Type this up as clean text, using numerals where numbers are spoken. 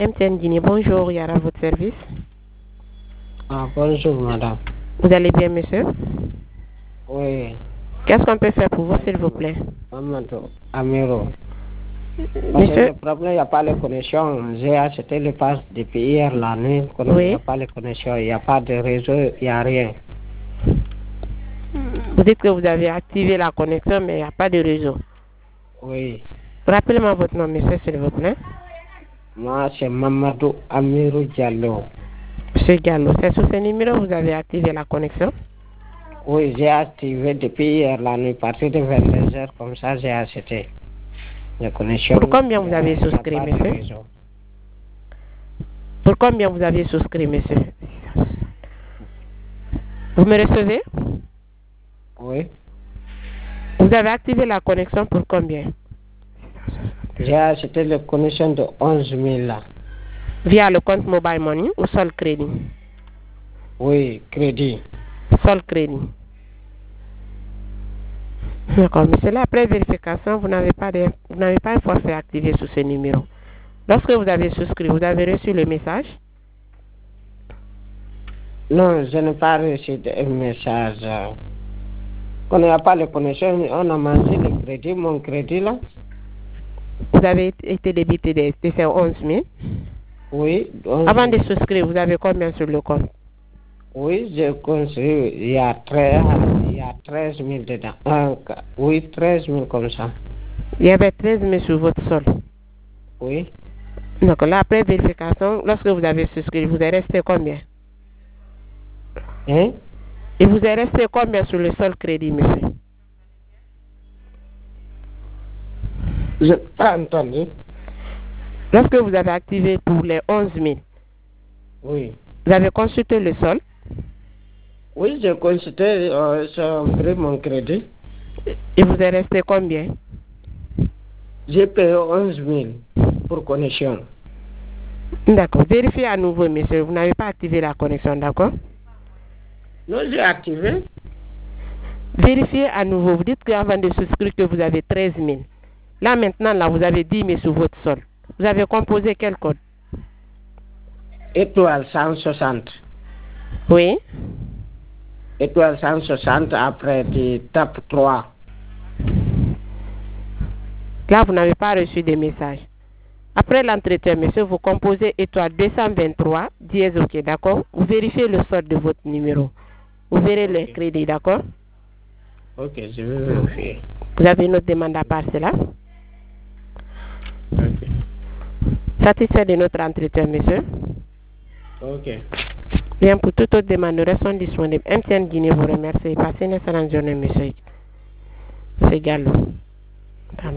MTN Guinée, bonjour, Yara, votre service. Ah, bonjour, madame. Vous allez bien, monsieur? Oui. Qu'est-ce qu'on peut faire pour vous, s'il vous plaît? Mamadou Amiro. Parce que Monsieur? le problème, il n'y a pas de connexion. J'ai acheté le pass depuis hier la nuit. Il n'y Oui. a pas de connexion, il n'y a pas de réseau, il n'y a rien. Vous dites que vous avez activé la connexion, mais il n'y a pas de réseau. Oui. Rappelez-moi votre nom, monsieur, s'il vous plaît. Moi, c'est Mamadou Amiro Diallo. Monsieur Gallo, c'est sur ce numéro que vous avez activé la connexion? Oui, j'ai activé depuis hier la nuit, à partir de 22h, comme ça, j'ai acheté la connexion. Pour combien vous avez souscrit, monsieur? Pour combien vous avez souscrit, monsieur? Vous me recevez? Oui. Vous avez activé la connexion pour combien? J'ai acheté la connexion de 11 000 là. Via le compte Mobile Money ou Sol Crédit? Oui, crédit. Sol Crédit. D'accord, monsieur. Là, après vérification, vous n'avez pas un forfait activé sur ce numéro. Lorsque vous avez souscrit, vous avez reçu le message? Non, je n'ai pas reçu de message. On n'a pas de connexion, on a mangé le crédit, mon crédit là. Vous avez été débité de ces 11 000? Oui. 11 000. Avant de souscrire, vous avez combien sur le compte? Oui, j'ai construit, il y a 13 000 dedans. Oui, 13 000 comme ça. Il y avait 13 000 sur votre sol. Oui. Donc là, après vérification, lorsque vous avez souscrit, vous est resté combien? Hein? Il vous est resté combien sur le sol crédit, monsieur? Je n'ai pas entendu. Lorsque vous avez activé pour les 11 000, oui. Vous avez consulté le sol? Oui, j'ai consulté mon crédit. Il vous est resté combien? J'ai payé 11 000 pour connexion. D'accord. Vérifiez à nouveau, monsieur. Vous n'avez pas activé la connexion, d'accord? Non, j'ai activé. Vérifiez à nouveau. Vous dites qu'avant de souscrire que vous avez 13 000. Là, maintenant, là, vous avez 10 000 sur votre sol. Vous avez composé quel code? Étoile 160. Oui. Étoile 160, après tu tapes 3. Là, vous n'avez pas reçu de message. Après l'entretien, monsieur, vous composez étoile 223, dièse OK, d'accord? Vous vérifiez le solde de votre numéro. Vous verrez le crédit, d'accord? Ok, je vais vérifier. Vous avez une autre demande à part cela? Ok. Satisfait de notre entretien, monsieur? Ok. Bien, pour toute autre demande, nous restons disponibles. MTN Guinée vous remercie. Passez une excellente journée, monsieur. C'est Gallo.